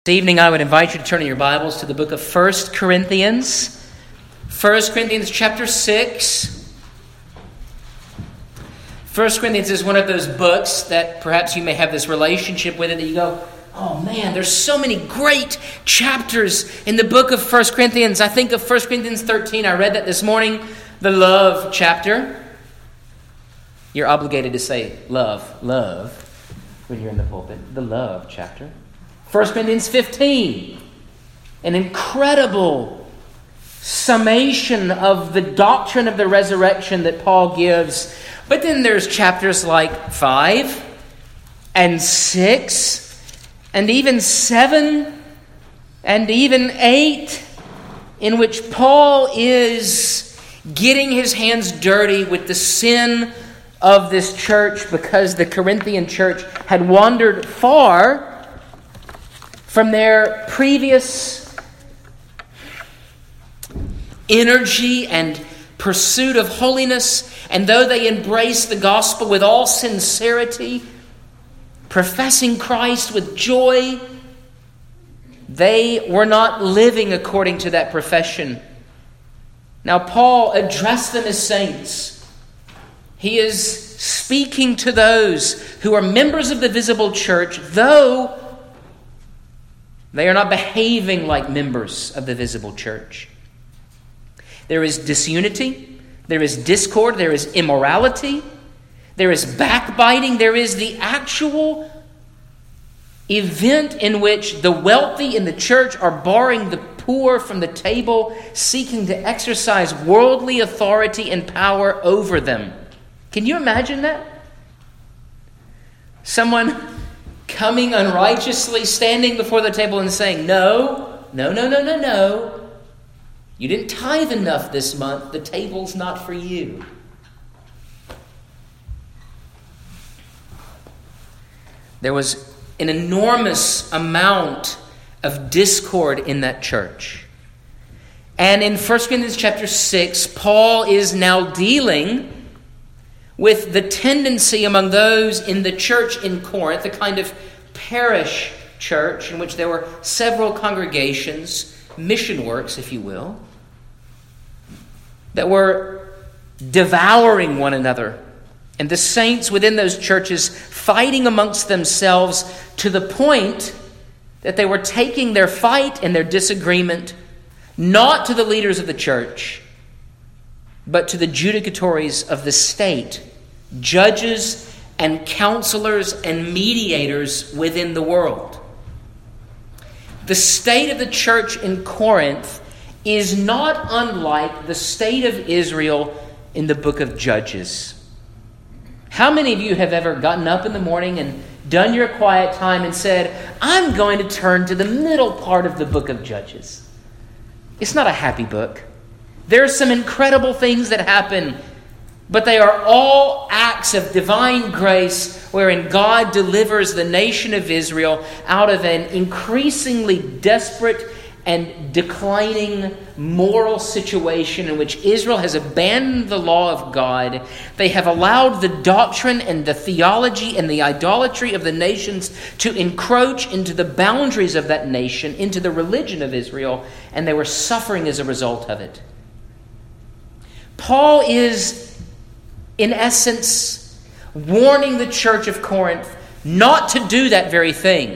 This evening I would invite you to turn in your Bibles to the book of 1 Corinthians. 1 Corinthians chapter 6. 1 Corinthians is one of those books that perhaps you may have this relationship with it that you go, oh man, there's so many great chapters in the book of 1 Corinthians. I think of 1 Corinthians 13. I read that this morning, the love chapter. You're obligated to say love when you're in the pulpit. The love chapter. 1 Corinthians 15, an incredible summation of the doctrine of the resurrection that Paul gives. But then there's chapters like 5 and 6 and even 7 and even 8 in which Paul is getting his hands dirty with the sin of this church because the Corinthian church had wandered far from their previous energy and pursuit of holiness. And though they embraced the gospel with all sincerity, professing Christ with joy, they were not living according to that profession. Now Paul addressed them as saints. He is speaking to those who are members of the visible church, though they are not behaving like members of the visible church. There is disunity, there is discord, there is immorality, there is backbiting, there is the actual event in which the wealthy in the church are barring the poor from the table, seeking to exercise worldly authority and power over them. Can you imagine that? Someone coming unrighteously, standing before the table and saying, No. You didn't tithe enough this month. The table's not for you. There was an enormous amount of discord in that church. And in 1 Corinthians chapter 6, Paul is now dealing with the tendency among those in the church in Corinth, the kind of parish church in which there were several congregations, mission works, if you will, that were devouring one another. And the saints within those churches fighting amongst themselves to the point that they were taking their fight and their disagreement not to the leaders of the church, but to the judicatories of the state, judges and counselors and mediators within the world. The state of the church in Corinth is not unlike the state of Israel in the book of Judges. How many of you have ever gotten up in the morning and done your quiet time and said, I'm going to turn to the middle part of the book of Judges? It's not a happy book. There are some incredible things that happen, but they are all acts of divine grace wherein God delivers the nation of Israel out of an increasingly desperate and declining moral situation in which Israel has abandoned the law of God. They have allowed the doctrine and the theology and the idolatry of the nations to encroach into the boundaries of that nation, into the religion of Israel, and they were suffering as a result of it. Paul is, in essence, warning the church of Corinth not to do that very thing.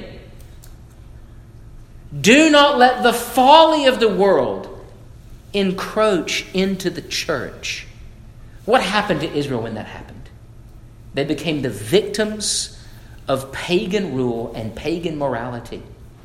Do not let the folly of the world encroach into the church. What happened to Israel when that happened? They became the victims of pagan rule and pagan morality.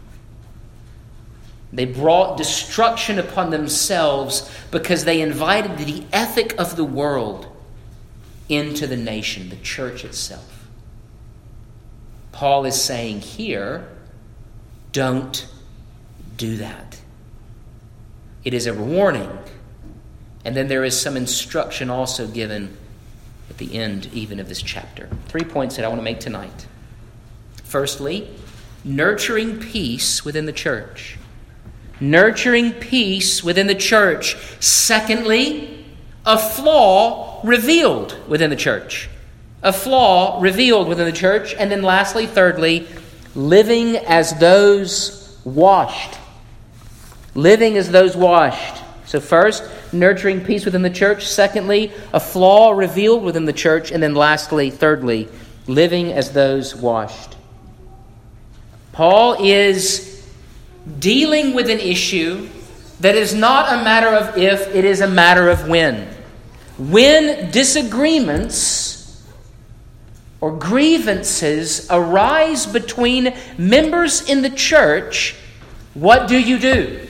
They brought destruction upon themselves because they invited the ethic of the world into the nation, the church itself. Paul is saying here, don't do that. It is a warning. And then there is some instruction also given at the end even of this chapter. 3 points that I want to make tonight. Firstly, nurturing peace within the church. Nurturing peace within the church. Secondly, a flaw revealed within the church. A flaw revealed within the church. And then lastly, thirdly, living as those washed. Living as those washed. So first, nurturing peace within the church. Secondly, a flaw revealed within the church. And then lastly, thirdly, living as those washed. Paul is dealing with an issue that is not a matter of if, it is a matter of when. When disagreements or grievances arise between members in the church, what do you do?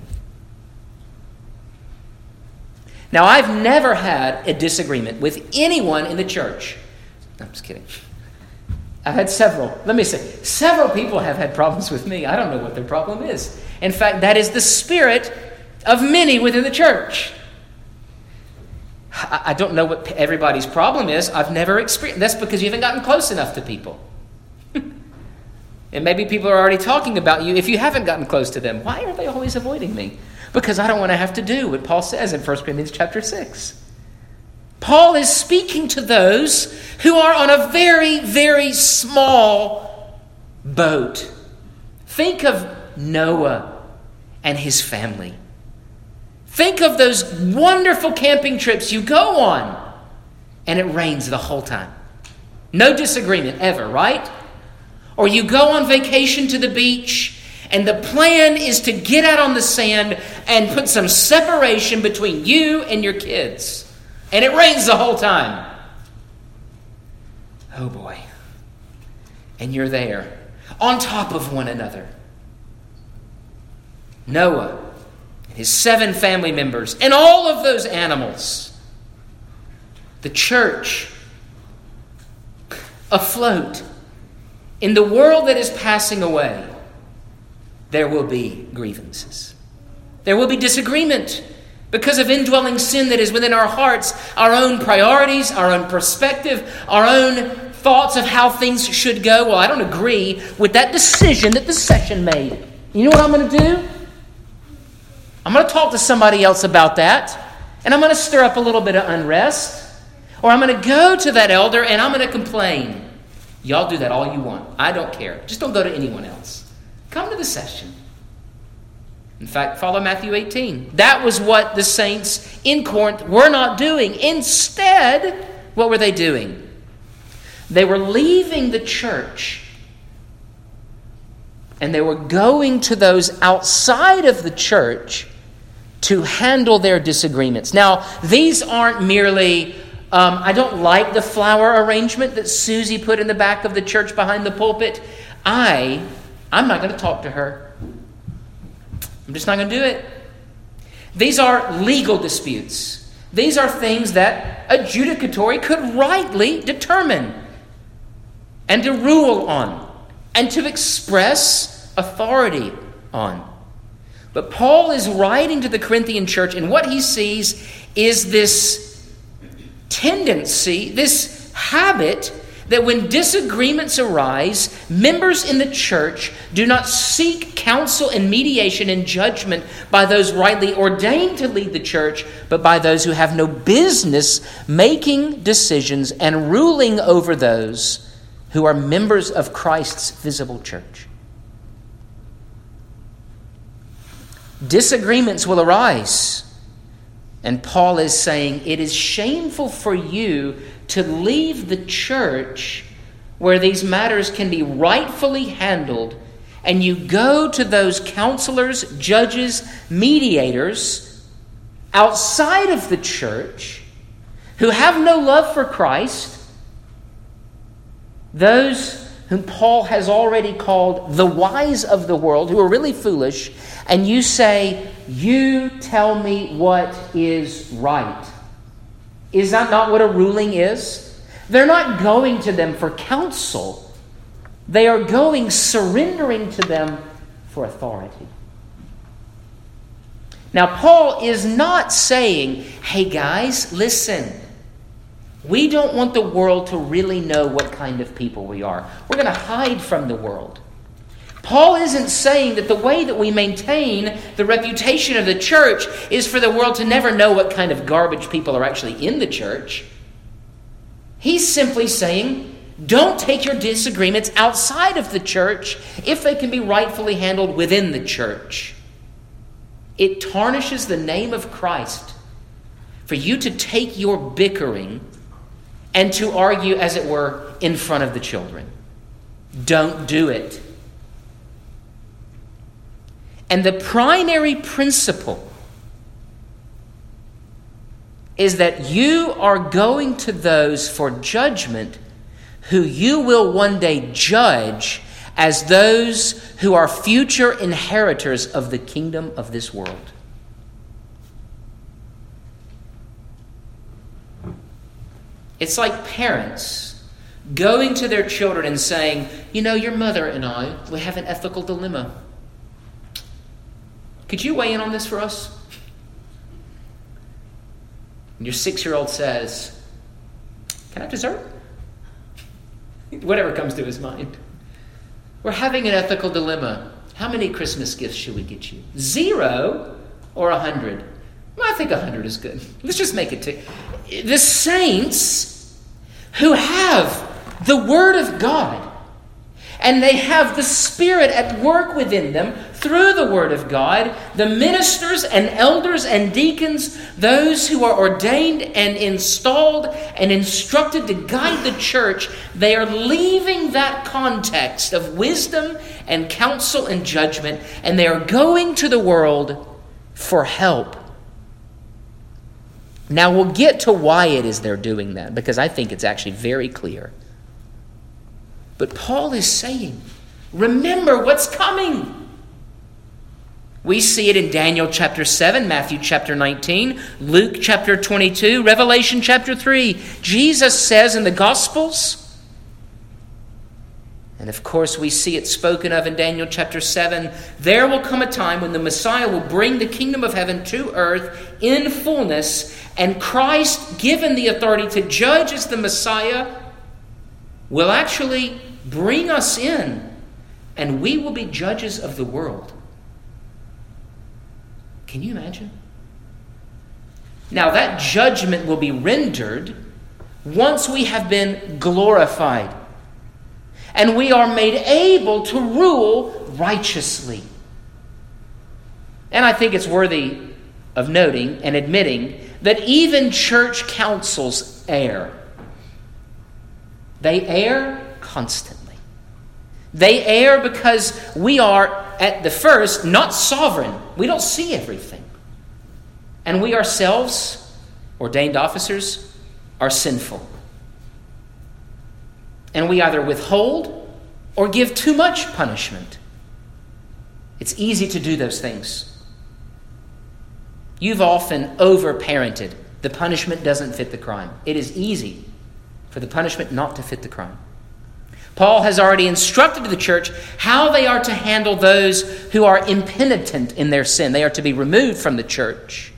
Now, I've never had a disagreement with anyone in the church. I'm just kidding. I've had several. Let me say, several people have had problems with me. I don't know what their problem is. In fact, that is the spirit of many within the church. I don't know what everybody's problem is. I've never experienced. That's because you haven't gotten close enough to people. And maybe people are already talking about you if you haven't gotten close to them. Why are they always avoiding me? Because I don't want to have to do what Paul says in 1 Corinthians chapter 6. Paul is speaking to those who are on a very, very small boat. Think of Noah and his family. Think of those wonderful camping trips you go on, and it rains the whole time. No disagreement ever, right? Or you go on vacation to the beach, and the plan is to get out on the sand and put some separation between you and your kids. And it rains the whole time. Oh boy. And you're there, on top of one another. Noah and his 7 family members and all of those animals. The church afloat in the world that is passing away. There will be grievances. There will be disagreement because of indwelling sin that is within our hearts, our own priorities, our own perspective, our own thoughts of how things should go. Well, I don't agree with that decision that the session made. You know what I'm going to do? I'm going to talk to somebody else about that, and I'm going to stir up a little bit of unrest, or I'm going to go to that elder and I'm going to complain. Y'all do that all you want. I don't care. Just don't go to anyone else. Come to the session. In fact, follow Matthew 18. That was what the saints in Corinth were not doing. Instead, what were they doing? They were leaving the church and they were going to those outside of the church to handle their disagreements. Now, these aren't merely, I don't like the flower arrangement that Susie put in the back of the church behind the pulpit. I'm not going to talk to her. I'm just not going to do it. These are legal disputes. These are things that adjudicatory could rightly determine and to rule on and to express authority on. But Paul is writing to the Corinthian church, and what he sees is this tendency, this habit, that when disagreements arise, members in the church do not seek counsel and mediation and judgment by those rightly ordained to lead the church, but by those who have no business making decisions and ruling over those who are members of Christ's visible church. Disagreements will arise. And Paul is saying it is shameful for you to leave the church where these matters can be rightfully handled, and you go to those counselors, judges, mediators outside of the church who have no love for Christ, those whom Paul has already called the wise of the world, who are really foolish, and you say, you tell me what is right. Is that not what a ruling is? They're not going to them for counsel. They are going, surrendering to them for authority. Now, Paul is not saying, hey guys, listen. We don't want the world to really know what kind of people we are. We're going to hide from the world. Paul isn't saying that the way that we maintain the reputation of the church is for the world to never know what kind of garbage people are actually in the church. He's simply saying Don't take your disagreements outside of the church if they can be rightfully handled within the church. It tarnishes the name of Christ for you to take your bickering and to argue, as it were, in front of the children. Don't do it. And the primary principle is that you are going to those for judgment who you will one day judge as those who are future inheritors of the kingdom of this world. It's like parents going to their children and saying, you know, your mother and I, we have an ethical dilemma. Could you weigh in on this for us? And your 6-year-old says, can I have dessert? Whatever comes to his mind. We're having an ethical dilemma. How many Christmas gifts should we get you? 0 or 100? Well, I think 100 is good. Let's just make it 2. The saints who have the Word of God, and they have the Spirit at work within them through the Word of God, the ministers and elders and deacons, those who are ordained and installed and instructed to guide the church, they are leaving that context of wisdom and counsel and judgment, and they are going to the world for help. Now we'll get to why it is they're doing that, because I think it's actually very clear. But Paul is saying, remember what's coming. We see it in Daniel chapter 7, Matthew chapter 19, Luke chapter 22, Revelation chapter 3. Jesus says in the Gospels, and of course we see it spoken of in Daniel chapter 7, there will come a time when the Messiah will bring the kingdom of heaven to earth in fullness, and Christ, given the authority to judge as the Messiah, will actually bring us in, and we will be judges of the world. Can you imagine? Now that judgment will be rendered once we have been glorified and we are made able to rule righteously. And I think it's worthy of noting and admitting that even church councils err. They err constantly. They err because we are, at the first, not sovereign. We don't see everything. And we ourselves, ordained officers, are sinful. And we either withhold or give too much punishment. It's easy to do those things. You've often over-parented. The punishment doesn't fit the crime. It is easy for the punishment not to fit the crime. Paul has already instructed the church how they are to handle those who are impenitent in their sin. They are to be removed from the church.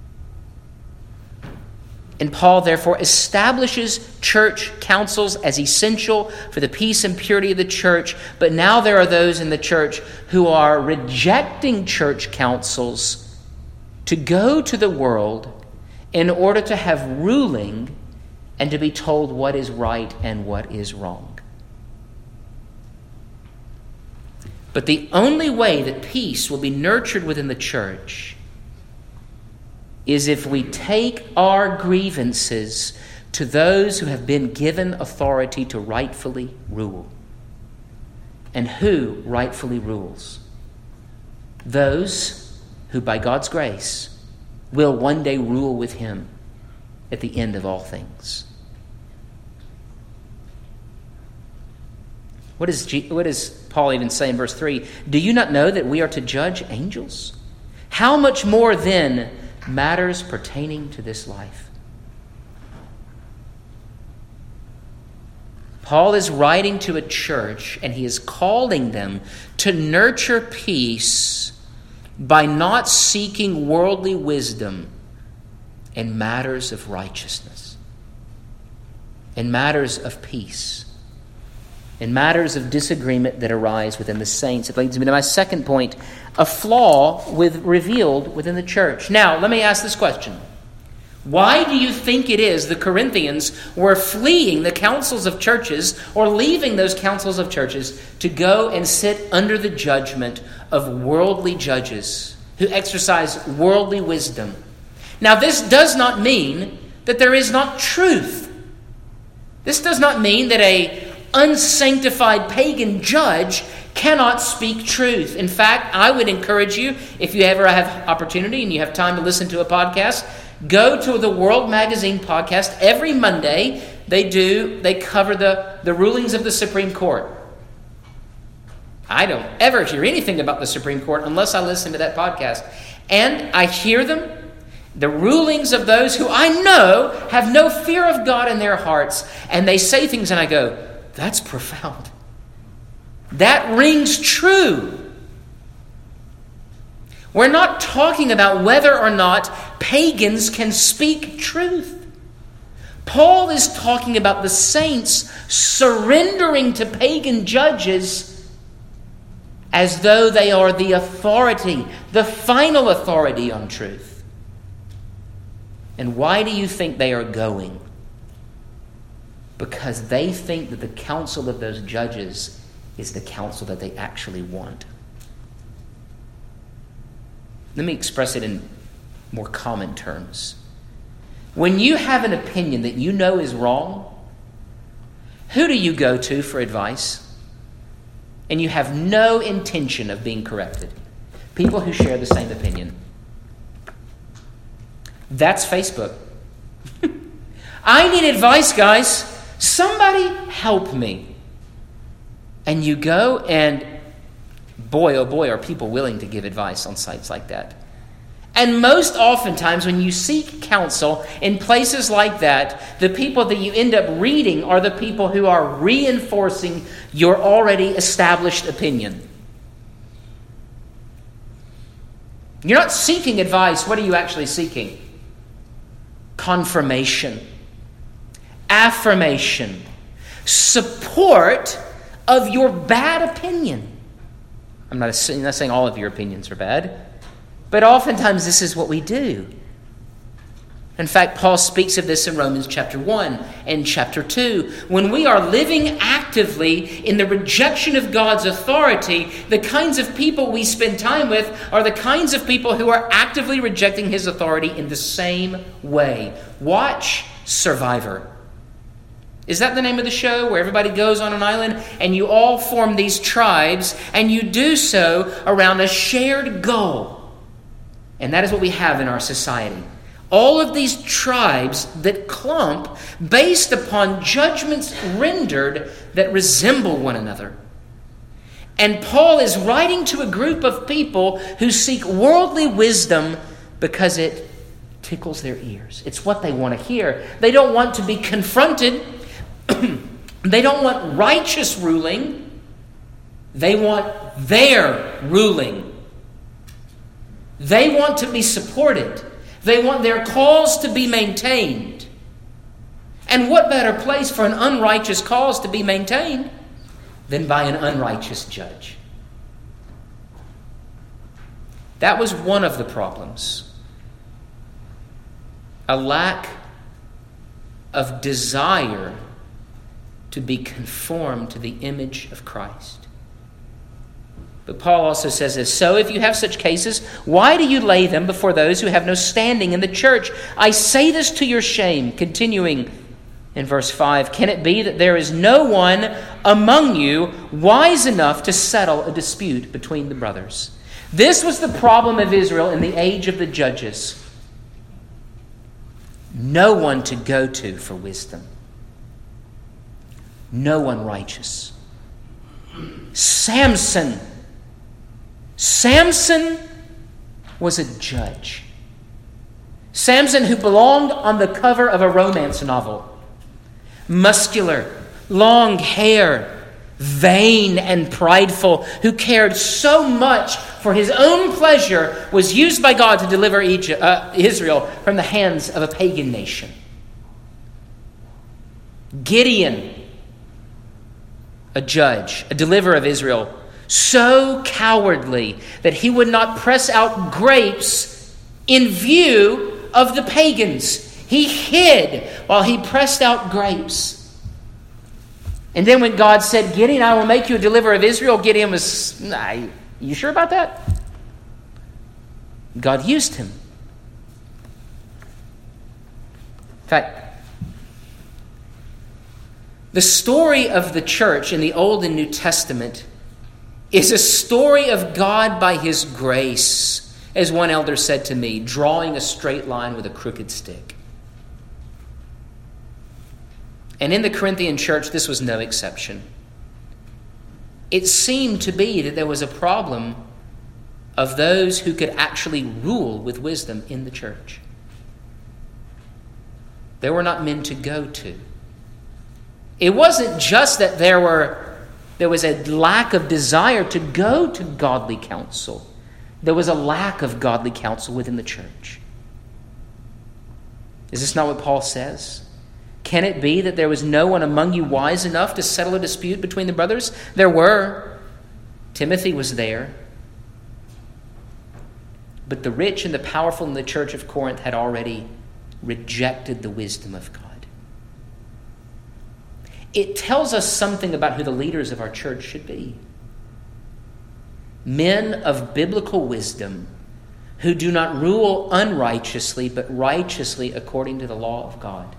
And Paul, therefore, establishes church councils as essential for the peace and purity of the church. But now there are those in the church who are rejecting church councils to go to the world in order to have ruling and to be told what is right and what is wrong. But the only way that peace will be nurtured within the church is if we take our grievances to those who have been given authority to rightfully rule. And who rightfully rules? Those who, by God's grace, will one day rule with Him at the end of all things. What does Paul even say in verse 3? Do you not know that we are to judge angels? How much more then matters pertaining to this life? Paul is writing to a church, and he is calling them to nurture peace by not seeking worldly wisdom in matters of righteousness, in matters of peace, in matters of disagreement that arise within the saints. It leads me to my second point, a flaw revealed within the church. Now, let me ask this question. Why do you think it is the Corinthians were fleeing the councils of churches or leaving those councils of churches to go and sit under the judgment of worldly judges who exercise worldly wisdom? Now, this does not mean that there is not truth. This does not mean that an unsanctified pagan judge cannot speak truth. In fact, I would encourage you, if you ever have opportunity and you have time to listen to a podcast, go to the World Magazine podcast. Every Monday, they cover the rulings of the Supreme Court. I don't ever hear anything about the Supreme Court unless I listen to that podcast. And I hear them, the rulings of those who I know have no fear of God in their hearts. And they say things and I go, that's profound. That rings true. We're not talking about whether or not pagans can speak truth. Paul is talking about the saints surrendering to pagan judges as though they are the authority, the final authority on truth. And why do you think they are going? Because they think that the counsel of those judges is the counsel that they actually want. Let me express it in more common terms. When you have an opinion that you know is wrong, who do you go to for advice? And you have no intention of being corrected. People who share the same opinion. That's Facebook. I need advice, guys. Somebody help me. And you go and boy, oh boy, are people willing to give advice on sites like that. And most oftentimes when you seek counsel in places like that, the people that you end up reading are the people who are reinforcing your already established opinion. You're not seeking advice. What are you actually seeking? Confirmation, affirmation, support of your bad opinion. I'm not saying all of your opinions are bad, but oftentimes this is what we do. In fact, Paul speaks of this in Romans chapter 1 and chapter 2. When we are living actively in the rejection of God's authority, the kinds of people we spend time with are the kinds of people who are actively rejecting his authority in the same way. Watch Survivor. Is that the name of the show where everybody goes on an island and you all form these tribes and you do so around a shared goal? And that is what we have in our society. All of these tribes that clump based upon judgments rendered that resemble one another. And Paul is writing to a group of people who seek worldly wisdom because it tickles their ears. It's what they want to hear. They don't want to be confronted. They don't want righteous ruling. They want their ruling. They want to be supported. They want their cause to be maintained. And what better place for an unrighteous cause to be maintained than by an unrighteous judge? That was one of the problems. A lack of desire to be conformed to the image of Christ. But Paul also says this, so if you have such cases, why do you lay them before those who have no standing in the church? I say this to your shame. Continuing in verse 5, can it be that there is no one among you wise enough to settle a dispute between the brothers? This was the problem of Israel in the age of the judges. No one to go to for wisdom. No one righteous. Samson was a judge. Samson, who belonged on the cover of a romance novel. Muscular, long hair, vain and prideful, who cared so much for his own pleasure, was used by God to deliver Israel from the hands of a pagan nation. Gideon, a judge, a deliverer of Israel, so cowardly that he would not press out grapes in view of the pagans. He hid while he pressed out grapes. And then when God said, Gideon, I will make you a deliverer of Israel, Gideon was, you sure about that? God used him. In fact, the story of the church in the Old and New Testament is a story of God by his grace, as one elder said to me, drawing a straight line with a crooked stick. And in the Corinthian church, this was no exception. It seemed to be that there was a problem of those who could actually rule with wisdom in the church. There were not men to go to. It wasn't just that there was a lack of desire to go to godly counsel. There was a lack of godly counsel within the church. Is this not what Paul says? Can it be that there was no one among you wise enough to settle a dispute between the brothers? There were. Timothy was there. But the rich and the powerful in the church of Corinth had already rejected the wisdom of God. It tells us something about who the leaders of our church should be. Men of biblical wisdom who do not rule unrighteously, but righteously according to the law of God.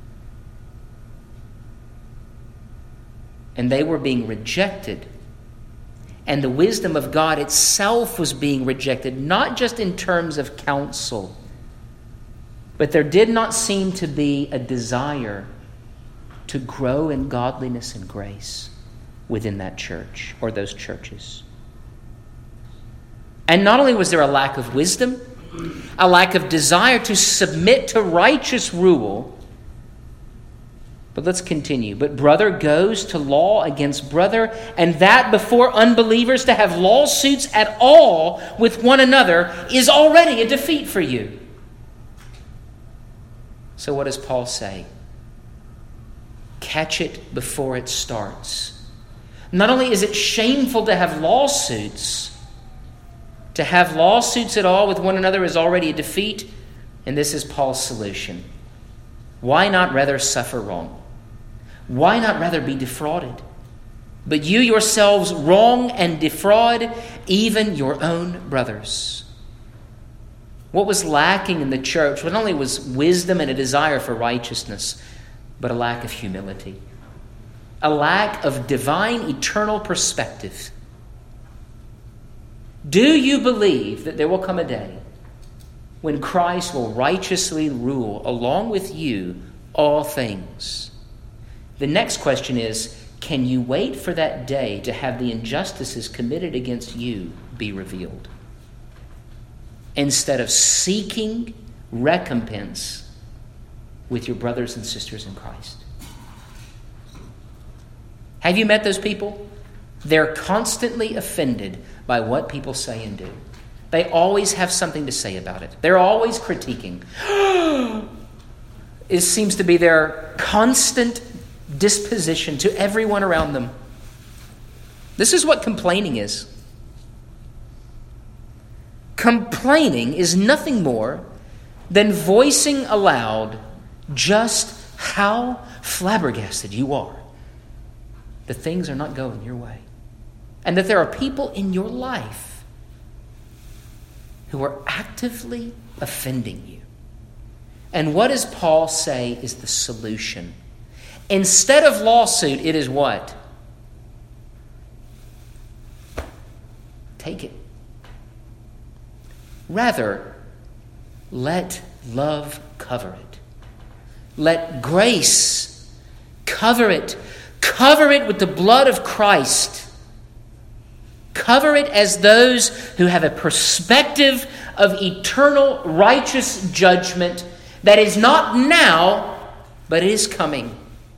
And they were being rejected. And the wisdom of God itself was being rejected, not just in terms of counsel, but there did not seem to be a desire to grow in godliness and grace within that church or those churches. And not only was there a lack of wisdom, a lack of desire to submit to righteous rule, but let's continue. But brother goes to law against brother, and that before unbelievers, to have lawsuits at all with one another is already a defeat for you. So what does Paul say? Catch it before it starts. Not only is it shameful to have lawsuits at all with one another is already a defeat, and this is Paul's solution. Why not rather suffer wrong? Why not rather be defrauded? But you yourselves wrong and defraud even your own brothers. What was lacking in the church not only was wisdom and a desire for righteousness, but a lack of humility, a lack of divine eternal perspective. Do you believe that there will come a day when Christ will righteously rule along with you all things? The next question is, can you wait for that day to have the injustices committed against you be revealed, instead of seeking recompense with your brothers and sisters in Christ? Have you met those people? They're constantly offended by what people say and do. They always have something to say about it. They're always critiquing. It seems to be their constant disposition to everyone around them. This is what complaining is. Complaining is nothing more than voicing aloud just how flabbergasted you are that things are not going your way, and that there are people in your life who are actively offending you. And what does Paul say is the solution? Instead of lawsuit, it is what? Take it. Rather, let love cover it. Let grace cover it. Cover it with the blood of Christ. Cover it as those who have a perspective of eternal righteous judgment that is not now, but it is coming.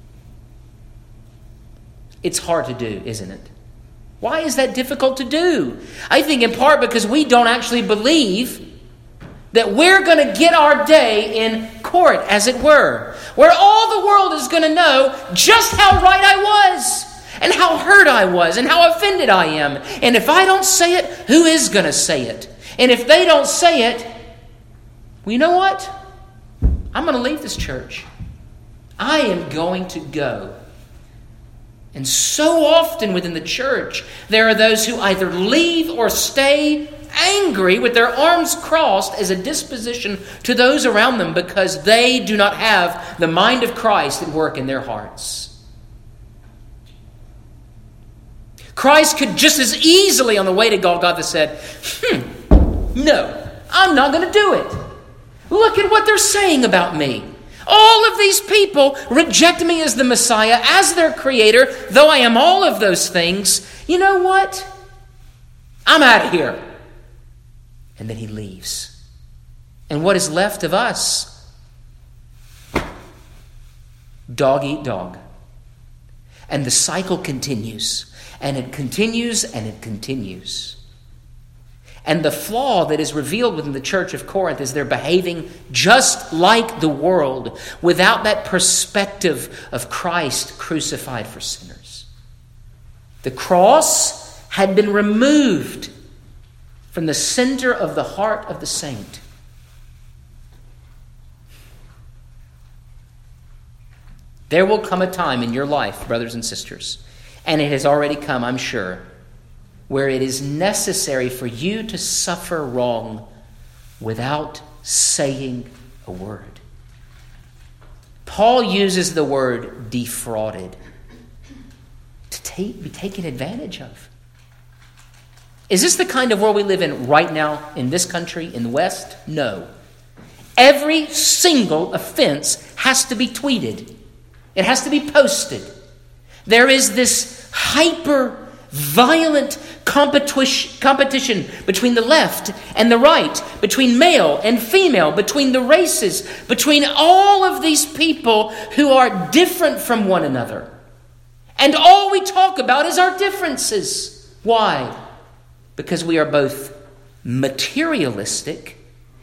It's hard to do, isn't it? Why is that difficult to do? I think in part because we don't actually believe that we're going to get our day in court, as it were, where all the world is going to know just how right I was, and how hurt I was, and how offended I am. And if I don't say it, who is going to say it? And if they don't say it, well, you know what? I'm going to leave this church. I am going to go. And so often within the church, there are those who either leave or stay angry with their arms crossed as a disposition to those around them because they do not have the mind of Christ at work in their hearts. Christ could just as easily on the way to Golgotha said, no, I'm not going to do it. Look at what they're saying about me. All of these people reject me as the Messiah, as their creator, though I am all of those things. You know what? I'm out of here. And then he leaves. And what is left of us? Dog eat dog. And the cycle continues. And it continues and it continues. And the flaw that is revealed within the church of Corinth is they're behaving just like the world without that perspective of Christ crucified for sinners. The cross had been removed from the center of the heart of the saint. There will come a time in your life, brothers and sisters, and it has already come, I'm sure, where it is necessary for you to suffer wrong without saying a word. Paul uses the word defrauded to be taken advantage of. Is this the kind of world we live in right now in this country, in the West? No. Every single offense has to be tweeted. It has to be posted. There is this hyper-violent competition between the left and the right, between male and female, between the races, between all of these people who are different from one another. And all we talk about is our differences. Why? Because we are both materialistic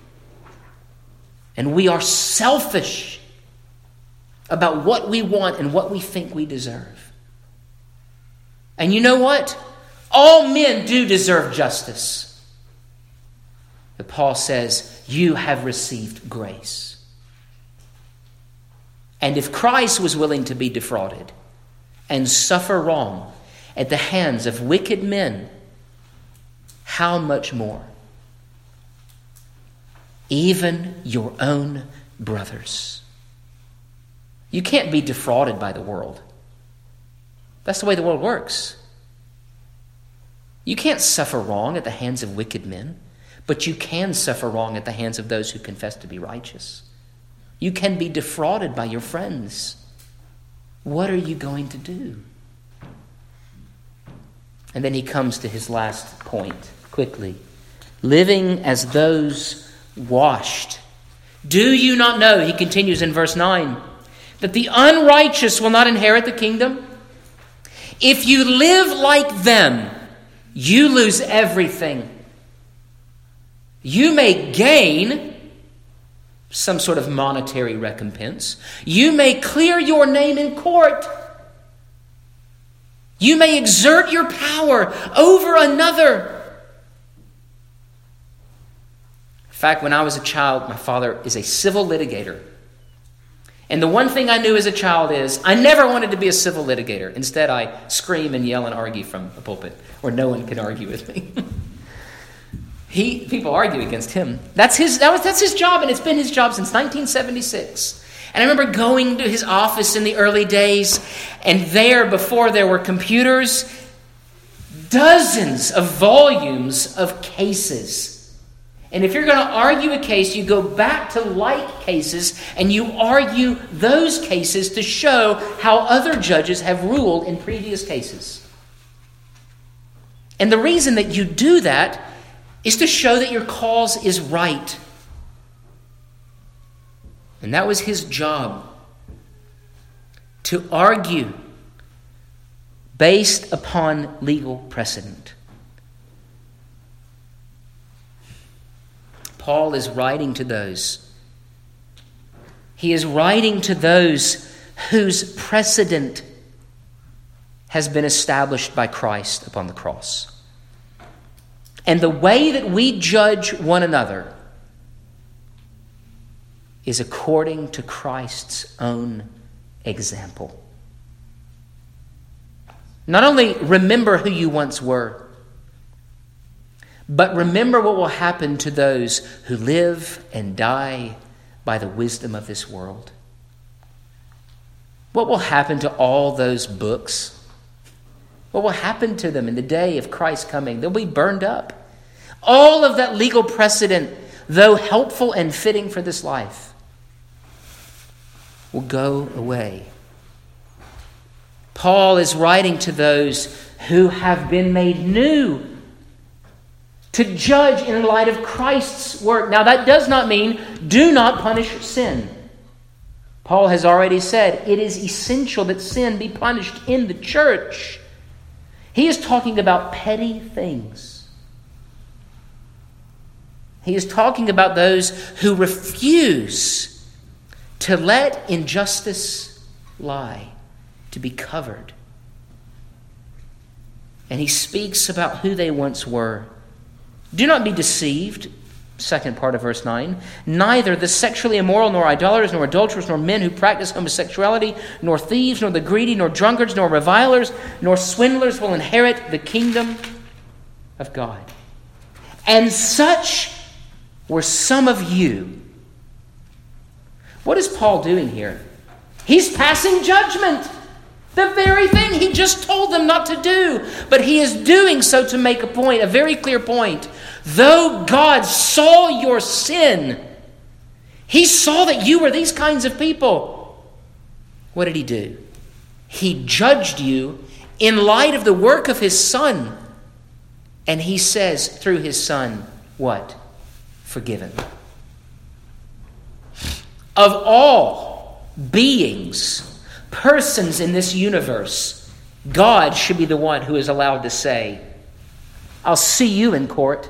and we are selfish about what we want and what we think we deserve. And you know what? All men do deserve justice. But Paul says, you have received grace. And if Christ was willing to be defrauded and suffer wrong at the hands of wicked men, how much more? Even your own brothers. You can't be defrauded by the world. That's the way the world works. You can't suffer wrong at the hands of wicked men, but you can suffer wrong at the hands of those who confess to be righteous. You can be defrauded by your friends. What are you going to do? And then he comes to his last point quickly. Living as those washed. Do you not know, he continues in verse 9, that the unrighteous will not inherit the kingdom? If you live like them, you lose everything. You may gain some sort of monetary recompense. You may clear your name in court. You may exert your power over another. In fact, when I was a child, my father is a civil litigator. And the one thing I knew as a child is I never wanted to be a civil litigator. Instead, I scream and yell and argue from a pulpit where no one can argue with me. People argue against him. That's his job, and it's been his job since 1976. And I remember going to his office in the early days, and there, before there were computers, dozens of volumes of cases. And if you're going to argue a case, you go back to like cases and you argue those cases to show how other judges have ruled in previous cases. And the reason that you do that is to show that your cause is right. And that was his job, to argue based upon legal precedent. Paul is writing to those. He is writing to those whose precedent has been established by Christ upon the cross. And the way that we judge one another is according to Christ's own example. Not only remember who you once were, but remember what will happen to those who live and die by the wisdom of this world. What will happen to all those books? What will happen to them in the day of Christ's coming? They'll be burned up. All of that legal precedent, though helpful and fitting for this life, will go away. Paul is writing to those who have been made new to judge in light of Christ's work. Now, that does not mean do not punish sin. Paul has already said it is essential that sin be punished in the church. He is talking about petty things. He is talking about those who refuse to let injustice lie, to be covered. And he speaks about who they once were. Do not be deceived, second part of verse 9. Neither the sexually immoral, nor idolaters, nor adulterers, nor men who practice homosexuality, nor thieves, nor the greedy, nor drunkards, nor revilers, nor swindlers will inherit the kingdom of God. And such were some of you. What is Paul doing here? He's passing judgment. The very thing he just told them not to do. But he is doing so to make a point, a very clear point. Though God saw your sin, he saw that you were these kinds of people. What did he do? He judged you in light of the work of his Son. And he says through his Son, what? Forgiven. Of all beings, persons in this universe, God should be the one who is allowed to say, I'll see you in court.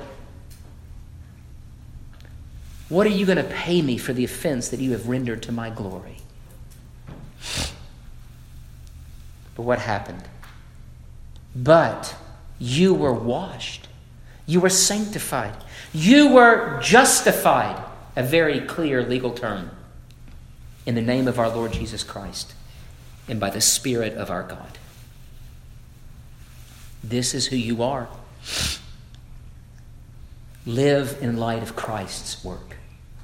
What are you going to pay me for the offense that you have rendered to my glory? But what happened? But you were washed. You were sanctified. You were justified. A very clear legal term. In the name of our Lord Jesus Christ and by the Spirit of our God. This is who you are. Live in light of Christ's work.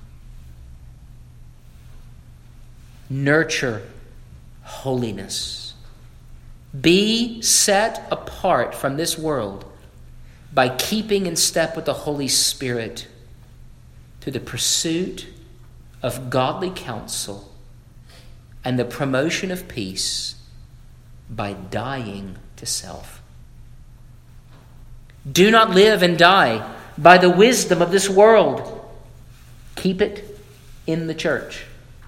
Nurture holiness. Be set apart from this world by keeping in step with the Holy Spirit to the pursuit of godly counsel and the promotion of peace by dying to self. Do not live and die by the wisdom of this world. Keep it in the church.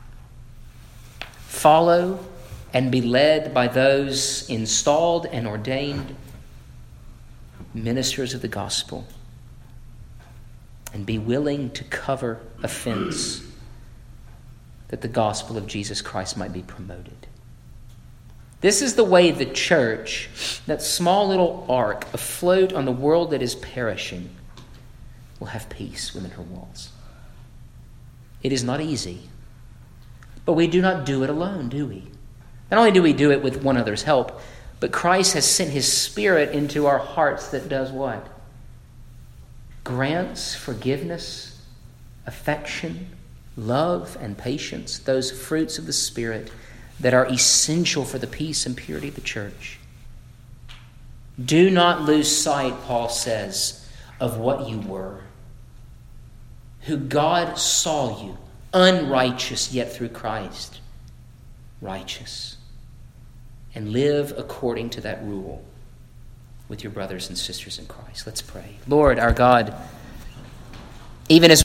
Follow and be led by those installed and ordained ministers of the gospel. And be willing to cover offense that the gospel of Jesus Christ might be promoted. This is the way the church, that small little ark afloat on the world that is perishing, will have peace within her walls. It is not easy, but we do not do it alone, do we? Not only do we do it with one another's help, but Christ has sent his Spirit into our hearts that does what? Grants forgiveness, affection, love, and patience, those fruits of the Spirit that are essential for the peace and purity of the church. Do not lose sight, Paul says, of what you were, who God saw you, unrighteous, yet through Christ, righteous. And live according to that rule with your brothers and sisters in Christ. Let's pray. Lord, our God, even as